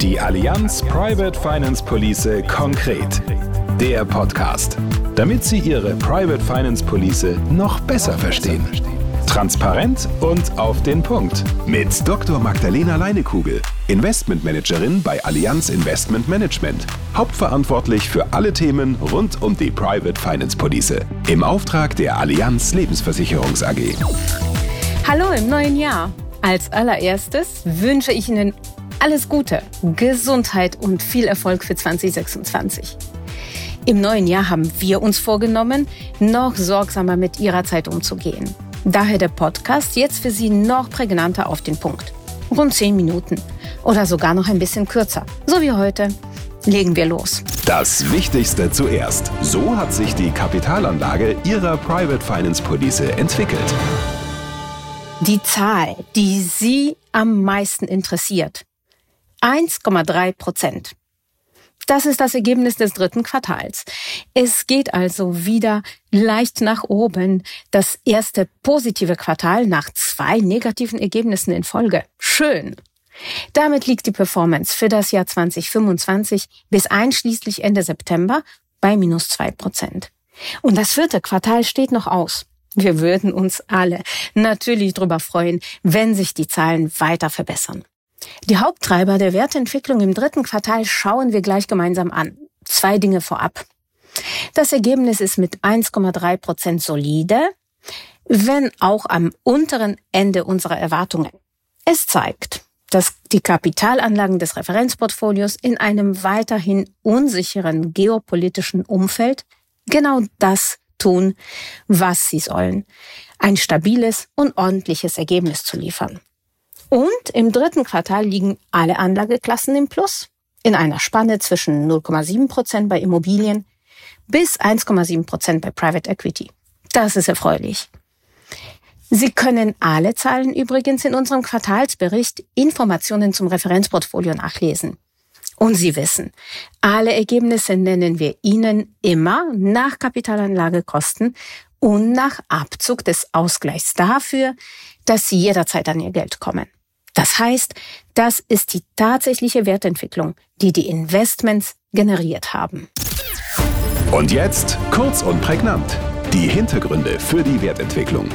Die Allianz Private Finance Police konkret. Der Podcast, damit Sie Ihre Private Finance Police noch besser verstehen. Transparent und auf den Punkt. Mit Dr. Magdalena Leinekugel, Investmentmanagerin bei Allianz Investment Management. Hauptverantwortlich für alle Themen rund um die Private Finance Police. Im Auftrag der Allianz Lebensversicherungs AG. Hallo im neuen Jahr. Als allererstes wünsche ich Ihnen alles Gute, Gesundheit und viel Erfolg für 2026. Im neuen Jahr haben wir uns vorgenommen, noch sorgsamer mit Ihrer Zeit umzugehen. Daher der Podcast jetzt für Sie noch prägnanter auf den Punkt. Rund 10 Minuten oder sogar noch ein bisschen kürzer. So wie heute. Legen wir los. Das Wichtigste zuerst. So hat sich die Kapitalanlage Ihrer Private Finance Police entwickelt. Die Zahl, die Sie am meisten interessiert. 1,3%. Das ist das Ergebnis des dritten Quartals. Es geht also wieder leicht nach oben. Das erste positive Quartal nach 2 negativen Ergebnissen in Folge. Schön. Damit liegt die Performance für das Jahr 2025 bis einschließlich Ende September bei -2%. Und das vierte Quartal steht noch aus. Wir würden uns alle natürlich darüber freuen, wenn sich die Zahlen weiter verbessern. Die Haupttreiber der Wertentwicklung im dritten Quartal schauen wir gleich gemeinsam an. 2 Dinge vorab. Das Ergebnis ist mit 1,3% solide, wenn auch am unteren Ende unserer Erwartungen. Es zeigt, dass die Kapitalanlagen des Referenzportfolios in einem weiterhin unsicheren geopolitischen Umfeld genau das tun, was sie sollen. Ein stabiles und ordentliches Ergebnis zu liefern. Und im dritten Quartal liegen alle Anlageklassen im Plus, in einer Spanne zwischen 0,7% bei Immobilien bis 1,7% bei Private Equity. Das ist erfreulich. Sie können alle Zahlen übrigens in unserem Quartalsbericht Informationen zum Referenzportfolio nachlesen. Und Sie wissen, alle Ergebnisse nennen wir Ihnen immer nach Kapitalanlagekosten und nach Abzug des Ausgleichs dafür, dass Sie jederzeit an Ihr Geld kommen. Das heißt, das ist die tatsächliche Wertentwicklung, die die Investments generiert haben. Und jetzt kurz und prägnant. Die Hintergründe für die Wertentwicklung.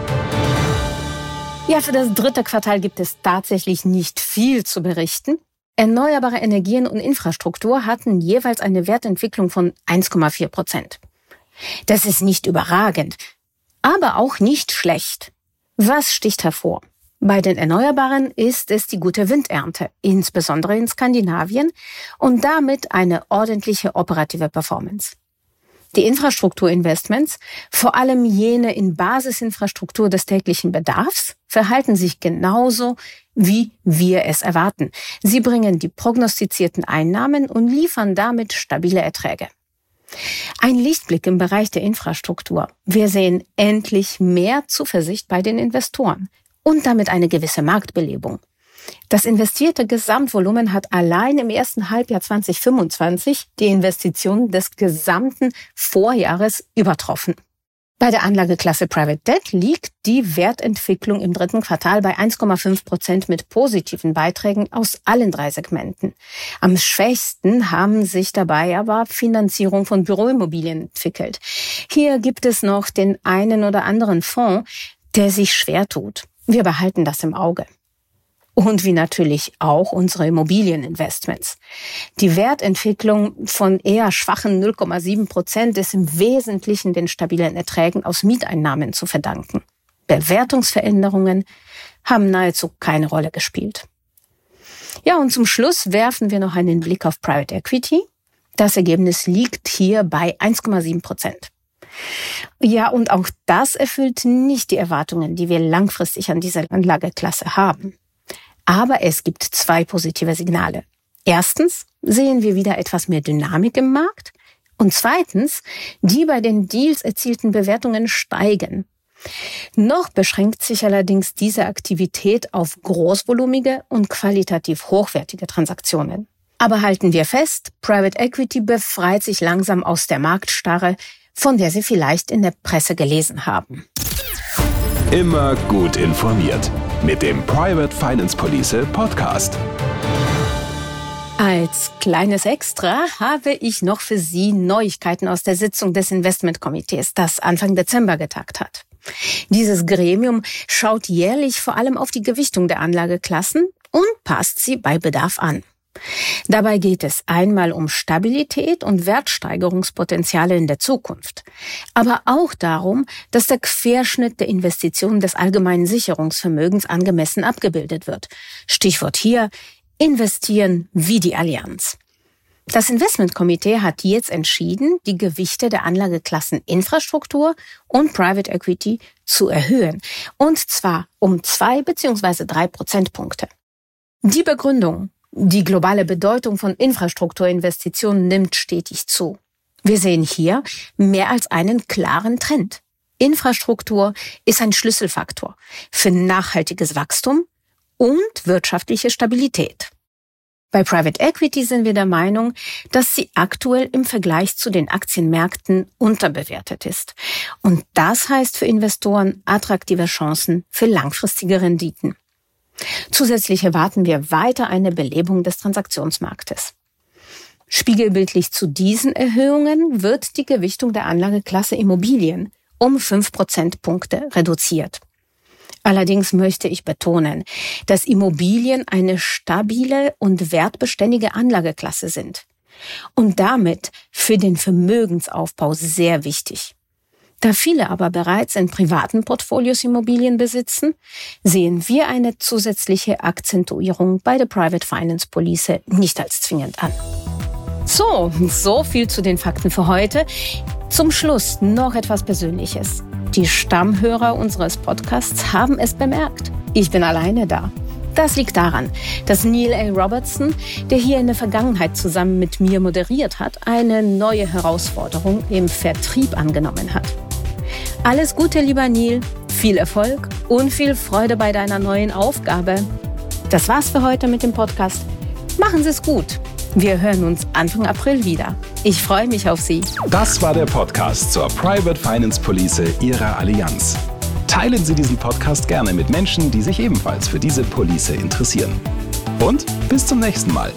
Ja, für das dritte Quartal gibt es tatsächlich nicht viel zu berichten. Erneuerbare Energien und Infrastruktur hatten jeweils eine Wertentwicklung von 1,4%. Das ist nicht überragend, aber auch nicht schlecht. Was sticht hervor? Bei den Erneuerbaren ist es die gute Windernte, insbesondere in Skandinavien, und damit eine ordentliche operative Performance. Die Infrastrukturinvestments, vor allem jene in Basisinfrastruktur des täglichen Bedarfs, verhalten sich genauso, wie wir es erwarten. Sie bringen die prognostizierten Einnahmen und liefern damit stabile Erträge. Ein Lichtblick im Bereich der Infrastruktur. Wir sehen endlich mehr Zuversicht bei den Investoren und damit eine gewisse Marktbelebung. Das investierte Gesamtvolumen hat allein im ersten Halbjahr 2025 die Investitionen des gesamten Vorjahres übertroffen. Bei der Anlageklasse Private Debt liegt die Wertentwicklung im dritten Quartal bei 1,5% mit positiven Beiträgen aus allen 3 Segmenten. Am schwächsten haben sich dabei aber Finanzierung von Büroimmobilien entwickelt. Hier gibt es noch den einen oder anderen Fonds, der sich schwer tut. Wir behalten das im Auge. Und wie natürlich auch unsere Immobilieninvestments. Die Wertentwicklung von eher schwachen 0,7% ist im Wesentlichen den stabilen Erträgen aus Mieteinnahmen zu verdanken. Bewertungsveränderungen haben nahezu keine Rolle gespielt. Ja, und zum Schluss werfen wir noch einen Blick auf Private Equity. Das Ergebnis liegt hier bei 1,7%. Ja, und auch das erfüllt nicht die Erwartungen, die wir langfristig an dieser Anlageklasse haben. Aber es gibt 2 positive Signale. Erstens sehen wir wieder etwas mehr Dynamik im Markt. Und zweitens, die bei den Deals erzielten Bewertungen steigen. Noch beschränkt sich allerdings diese Aktivität auf großvolumige und qualitativ hochwertige Transaktionen. Aber halten wir fest, Private Equity befreit sich langsam aus der Marktstarre, von der Sie vielleicht in der Presse gelesen haben. Immer gut informiert mit dem Private Finance Police Podcast. Als kleines Extra habe ich noch für Sie Neuigkeiten aus der Sitzung des Investmentkomitees, das Anfang Dezember getagt hat. Dieses Gremium schaut jährlich vor allem auf die Gewichtung der Anlageklassen und passt sie bei Bedarf an. Dabei geht es einmal um Stabilität und Wertsteigerungspotenziale in der Zukunft, aber auch darum, dass der Querschnitt der Investitionen des allgemeinen Sicherungsvermögens angemessen abgebildet wird. Stichwort hier: Investieren wie die Allianz. Das Investmentkomitee hat jetzt entschieden, die Gewichte der Anlageklassen Infrastruktur und Private Equity zu erhöhen, und zwar um 2 bzw. 3 Prozentpunkte. Die Begründung: Die globale Bedeutung von Infrastrukturinvestitionen nimmt stetig zu. Wir sehen hier mehr als einen klaren Trend. Infrastruktur ist ein Schlüsselfaktor für nachhaltiges Wachstum und wirtschaftliche Stabilität. Bei Private Equity sind wir der Meinung, dass sie aktuell im Vergleich zu den Aktienmärkten unterbewertet ist. Und das heißt für Investoren attraktive Chancen für langfristige Renditen. Zusätzlich erwarten wir weiter eine Belebung des Transaktionsmarktes. Spiegelbildlich zu diesen Erhöhungen wird die Gewichtung der Anlageklasse Immobilien um 5 Prozentpunkte reduziert. Allerdings möchte ich betonen, dass Immobilien eine stabile und wertbeständige Anlageklasse sind und damit für den Vermögensaufbau sehr wichtig. Da viele aber bereits in privaten Portfolios Immobilien besitzen, sehen wir eine zusätzliche Akzentuierung bei der Private Finance Police nicht als zwingend an. So viel zu den Fakten für heute. Zum Schluss noch etwas Persönliches. Die Stammhörer unseres Podcasts haben es bemerkt. Ich bin alleine da. Das liegt daran, dass Neil A. Robertson, der hier in der Vergangenheit zusammen mit mir moderiert hat, eine neue Herausforderung im Vertrieb angenommen hat. Alles Gute, lieber Neil, viel Erfolg und viel Freude bei deiner neuen Aufgabe. Das war's für heute mit dem Podcast. Machen Sie es gut. Wir hören uns Anfang April wieder. Ich freue mich auf Sie. Das war der Podcast zur Private Finance Police Ihrer Allianz. Teilen Sie diesen Podcast gerne mit Menschen, die sich ebenfalls für diese Police interessieren. Und bis zum nächsten Mal.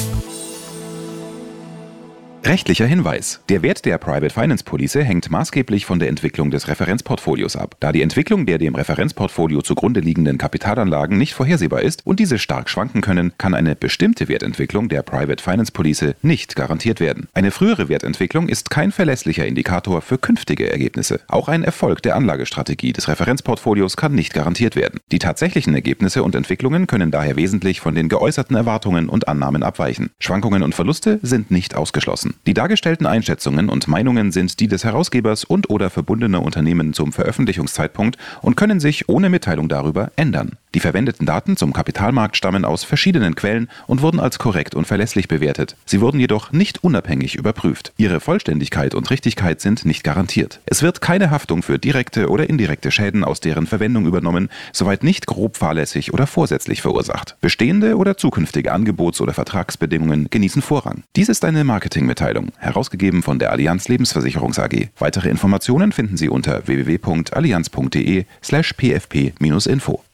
Rechtlicher Hinweis: Der Wert der Private Finance Police hängt maßgeblich von der Entwicklung des Referenzportfolios ab. Da die Entwicklung der dem Referenzportfolio zugrunde liegenden Kapitalanlagen nicht vorhersehbar ist und diese stark schwanken können, kann eine bestimmte Wertentwicklung der Private Finance Police nicht garantiert werden. Eine frühere Wertentwicklung ist kein verlässlicher Indikator für künftige Ergebnisse. Auch ein Erfolg der Anlagestrategie des Referenzportfolios kann nicht garantiert werden. Die tatsächlichen Ergebnisse und Entwicklungen können daher wesentlich von den geäußerten Erwartungen und Annahmen abweichen. Schwankungen und Verluste sind nicht ausgeschlossen. Die dargestellten Einschätzungen und Meinungen sind die des Herausgebers und/oder verbundener Unternehmen zum Veröffentlichungszeitpunkt und können sich ohne Mitteilung darüber ändern. Die verwendeten Daten zum Kapitalmarkt stammen aus verschiedenen Quellen und wurden als korrekt und verlässlich bewertet. Sie wurden jedoch nicht unabhängig überprüft. Ihre Vollständigkeit und Richtigkeit sind nicht garantiert. Es wird keine Haftung für direkte oder indirekte Schäden aus deren Verwendung übernommen, soweit nicht grob fahrlässig oder vorsätzlich verursacht. Bestehende oder zukünftige Angebots- oder Vertragsbedingungen genießen Vorrang. Dies ist eine Marketingmitteilung, herausgegeben von der Allianz Lebensversicherungs AG. Weitere Informationen finden Sie unter www.allianz.de/pfp-info.